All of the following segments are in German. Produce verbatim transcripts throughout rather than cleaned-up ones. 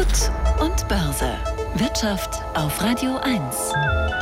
Gut und Börse. Wirtschaft auf Radio eins.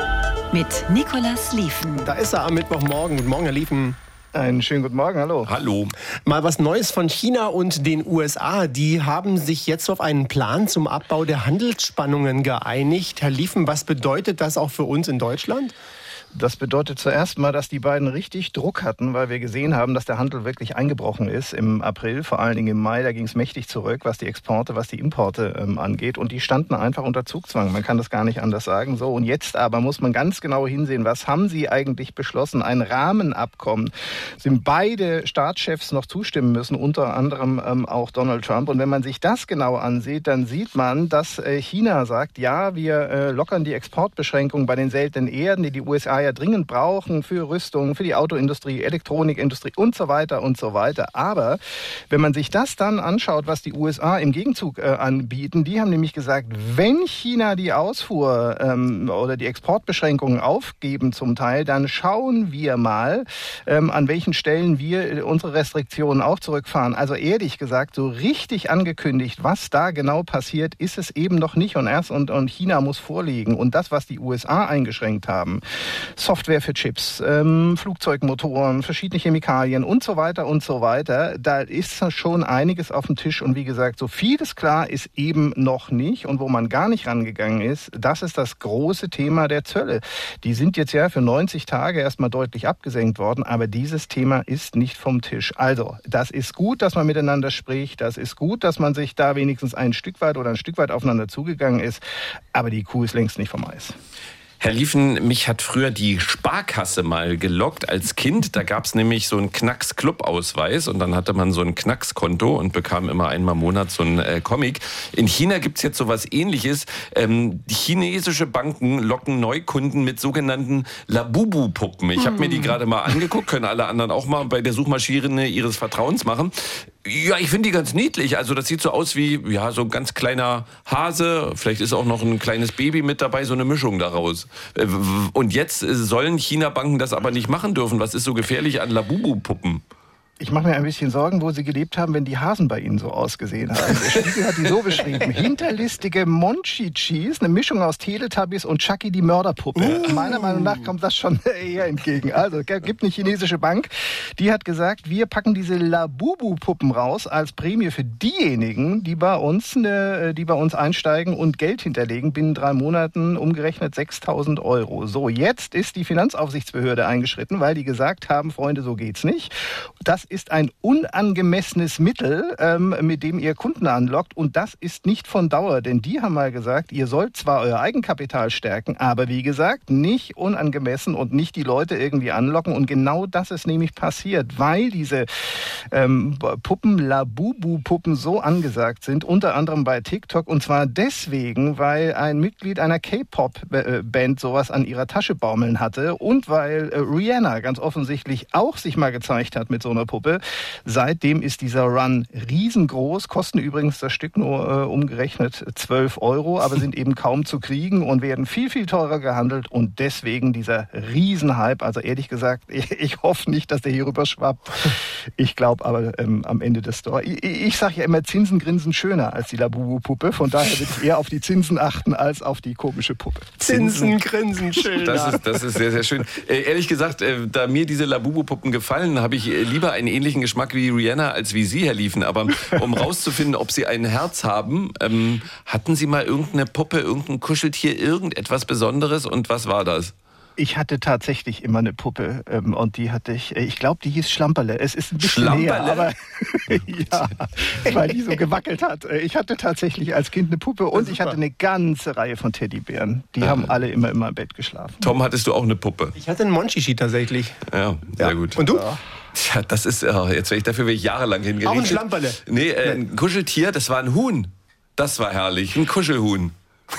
Mit Nicolas Lieven. Da ist er am Mittwochmorgen. Guten Morgen, Herr Lieven. Einen schönen guten Morgen, hallo. Hallo. Mal was Neues von China und den U S A. Die haben sich jetzt auf einen Plan zum Abbau der Handelsspannungen geeinigt. Herr Lieven, was bedeutet das auch für uns in Deutschland? Das bedeutet zuerst mal, dass die beiden richtig Druck hatten, weil wir gesehen haben, dass der Handel wirklich eingebrochen ist im April, vor allen Dingen im Mai. Da ging es mächtig zurück, was die Exporte, was die Importe ähm, angeht. Und die standen einfach unter Zugzwang. Man kann das gar nicht anders sagen. So, und jetzt aber muss man ganz genau hinsehen, was haben sie eigentlich beschlossen? Ein Rahmenabkommen. Sind beide Staatschefs noch zustimmen müssen, unter anderem ähm, auch Donald Trump. Und wenn man sich das genau ansieht, dann sieht man, dass äh, China sagt, ja, wir äh, lockern die Exportbeschränkungen bei den seltenen Erden, die die U S A ja dringend brauchen für Rüstung, für die Autoindustrie, Elektronikindustrie und so weiter und so weiter. Aber wenn man sich das dann anschaut, was die U S A im Gegenzug äh, anbieten, die haben nämlich gesagt, wenn China die Ausfuhr ähm, oder die Exportbeschränkungen aufgeben zum Teil, dann schauen wir mal, ähm, an welchen Stellen wir unsere Restriktionen auch zurückfahren. Also ehrlich gesagt, so richtig angekündigt, was da genau passiert, ist es eben noch nicht. Und erst und, und China muss vorlegen. Und das, was die U S A eingeschränkt haben, Software für Chips, ähm, Flugzeugmotoren, verschiedene Chemikalien und so weiter und so weiter. Da ist schon einiges auf dem Tisch. Und wie gesagt, so vieles klar ist eben noch nicht. Und wo man gar nicht rangegangen ist, das ist das große Thema der Zölle. Die sind jetzt ja für neunzig Tage erstmal deutlich abgesenkt worden. Aber dieses Thema ist nicht vom Tisch. Also, das ist gut, dass man miteinander spricht. Das ist gut, dass man sich da wenigstens ein Stück weit oder ein Stück weit aufeinander zugegangen ist. Aber die Kuh ist längst nicht vom Eis. Herr Lieven, mich hat früher die Sparkasse mal gelockt als Kind. Da gab es nämlich so einen Knacks-Club-Ausweis und dann hatte man so ein Knacks-Konto und bekam immer einmal im Monat so einen äh, Comic. In China gibt es jetzt so was Ähnliches. Ähm, die chinesische Banken locken Neukunden mit sogenannten Labubu-Puppen. Ich habe mir die gerade mal angeguckt, können alle anderen auch mal bei der Suchmaschine ihres Vertrauens machen. Ja, ich finde die ganz niedlich. Also das sieht so aus wie ja so ein ganz kleiner Hase. Vielleicht ist auch noch ein kleines Baby mit dabei, so eine Mischung daraus. Und jetzt sollen China-Banken das aber nicht machen dürfen. Was ist so gefährlich an Labubu-Puppen? Ich mache mir ein bisschen Sorgen, wo Sie gelebt haben, wenn die Hasen bei Ihnen so ausgesehen haben. Der Spiegel hat die so beschrieben. Hinterlistige Monchichis, eine Mischung aus Teletubbies und Chucky die Mörderpuppe. Uh. Meiner Meinung nach kommt das schon eher entgegen. Also, es gibt eine chinesische Bank, die hat gesagt, wir packen diese Labubu-Puppen raus als Prämie für diejenigen, die bei uns, eine, die bei uns einsteigen und Geld hinterlegen. Binnen drei Monaten umgerechnet sechstausend Euro. So, jetzt ist die Finanzaufsichtsbehörde eingeschritten, weil die gesagt haben, Freunde, so geht's nicht. Das ist ein unangemessenes Mittel, ähm, mit dem ihr Kunden anlockt. Und das ist nicht von Dauer. Denn die haben mal gesagt, ihr sollt zwar euer Eigenkapital stärken, aber wie gesagt, nicht unangemessen und nicht die Leute irgendwie anlocken. Und genau das ist nämlich passiert, weil diese ähm, Puppen, Labubu-Puppen so angesagt sind, unter anderem bei TikTok. Und zwar deswegen, weil ein Mitglied einer K-Pop-Band sowas an ihrer Tasche baumeln hatte und weil äh, Rihanna ganz offensichtlich auch sich mal gezeigt hat mit so einer Puppe. Seitdem ist dieser Run riesengroß, kosten übrigens das Stück nur äh, umgerechnet zwölf Euro, aber sind eben kaum zu kriegen und werden viel, viel teurer gehandelt und deswegen dieser Riesenhype. Also ehrlich gesagt, ich, ich hoffe nicht, dass der hier rüber schwappt. Ich glaube aber ähm, am Ende des Store. Ich, ich sage ja immer, Zinsen grinsen schöner als die Labubu-Puppe. Von daher würde ich eher auf die Zinsen achten als auf die komische Puppe. Zinsen grinsen schöner. Das ist, das ist sehr, sehr schön. Äh, ehrlich gesagt, äh, da mir diese Labubu-Puppen gefallen, habe ich äh, lieber einen ähnlichen Geschmack wie Rihanna als wie Sie, Herr Lieven. Aber um rauszufinden, ob Sie ein Herz haben, ähm, hatten Sie mal irgendeine Puppe, irgendein Kuscheltier, irgendetwas Besonderes und was war das? Ich hatte tatsächlich immer eine Puppe ähm, und die hatte ich, ich glaube, die hieß Schlamperle. Es ist ein bisschen Schlamperle? näher, aber ja, weil die so gewackelt hat. Ich hatte tatsächlich als Kind eine Puppe und ich hatte eine ganze Reihe von Teddybären. Die ah. haben alle immer in meinem Bett geschlafen. Tom, hattest du auch eine Puppe? Ich hatte einen Monchichi tatsächlich. Ja, sehr ja. gut. Und du? Ja. Tja, das ist, oh, jetzt wäre ich dafür wäre ich jahrelang hingerichtet. Auch ein Schlamperle? Nee, äh, ein Kuscheltier, das war ein Huhn. Das war herrlich, ein Kuschelhuhn.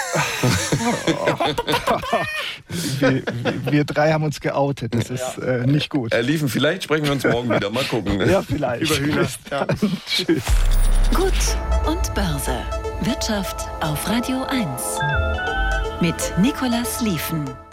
wir, wir drei haben uns geoutet, das ist äh, nicht gut. Herr Lieven, vielleicht sprechen wir uns morgen wieder, mal gucken. Ja, vielleicht. Über Hühner. Ja. Tschüss. Gut und Börse. Wirtschaft auf Radio eins. Mit Nicolas Lieven.